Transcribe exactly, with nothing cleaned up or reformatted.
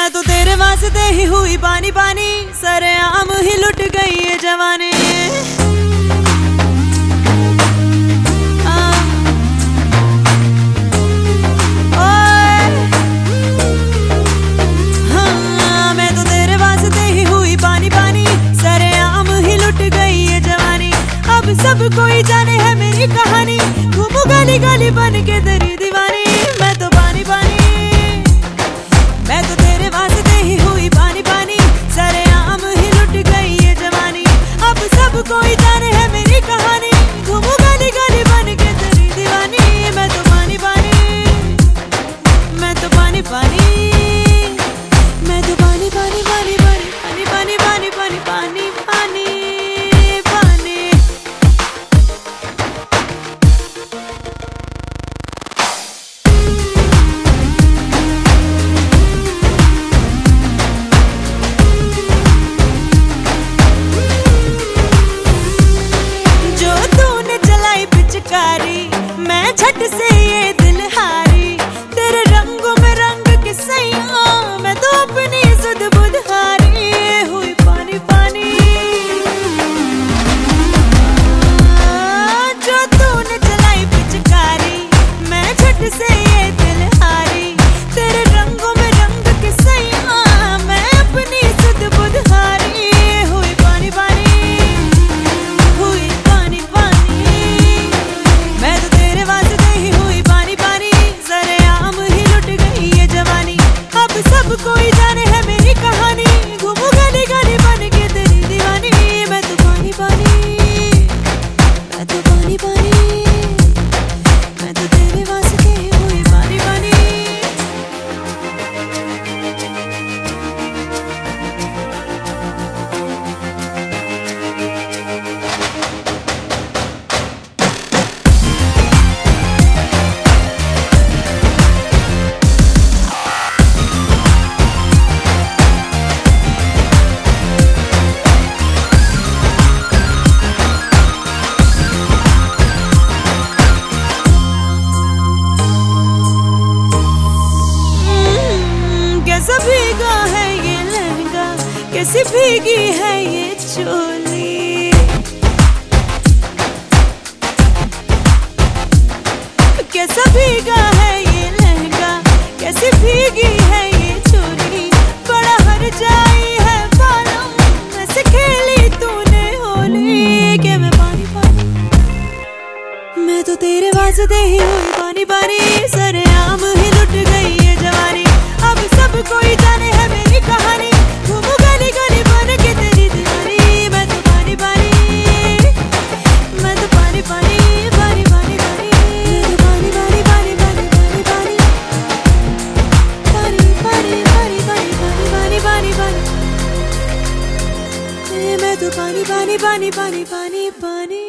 मैं तो तेरे वास्ते ही हुई पानी पानी, सरेआम ही लुट गई ये जवानी। हाँ, मैं तो तेरे वास्ते ही हुई पानी पानी, सरेआम ही लुट गई ये जवानी। अब सब कोई जाने है मेरी कहानी, घूमू गली गली बन के तेरी दीवानी। मैं तो पानी पानी, मैं तो तेरे वास्ते ही हुई पानी पानी, सरेआम ही लुट गई ये जवानी। अब सब कोई जाने है मेरी कहानी, घूमू गली गली बन के तेरी दीवानी। मैं तो पानी पानी, मैं तो पानी पानी, मैं तो पानी पानी पानी पानी पानी पानी पानी पानी पानी पानी। मैं झट से ये दिल हारी, तेरे रंगों में रंग के सैया, मैं तो अपनी सुध बुध हारी हुई पानी पानी। जो तूने चलाई पिचकारी, मैं झट से ये दिल हारी, तेरे रंगों में रंग के सैया, मैं अपनी सुध बुध हारी हुई पानी पानी, हुई पानी पानी। मैं तो तेरे वास्ते ही हुई पानी पानी, सरेआम ही लुट गई ये जवानी। अब सब कोई जाने है मेरी कहानी, घूमू गली गली बन के तेरी दीवानी। मैं तो पानी पानी, मैं तो पानी पानी, मैं तो तेरे वास्ते ही हुई पानी पानी। कैसा भीगा है ये लहंगा, कैसी भीगी है ये चोली। कैसा भीगा है ये लहंगा, कैसी भीगी है ये चोली। बड़ा हर जाई है बालों, ऐसे खेली तूने होली के मैं पानी पानी। मैं तो तेरे वास्ते ही हुई पानी पानी, सरेआम ही लुट गई ये जवानी। अब सब कोई जाने है मेरी कहानी, घूमू गली गली बन के तेरी दीवानी। मैं तो पानी पानी, मैं तो पानी पानी पानी पानी पानी, मैं तो पानी पानी पानी पानी पानी पानी पानी पानी पानी पानी पानी पानी पानी, मैं तो पानी पानी पानी पानी पानी पानी।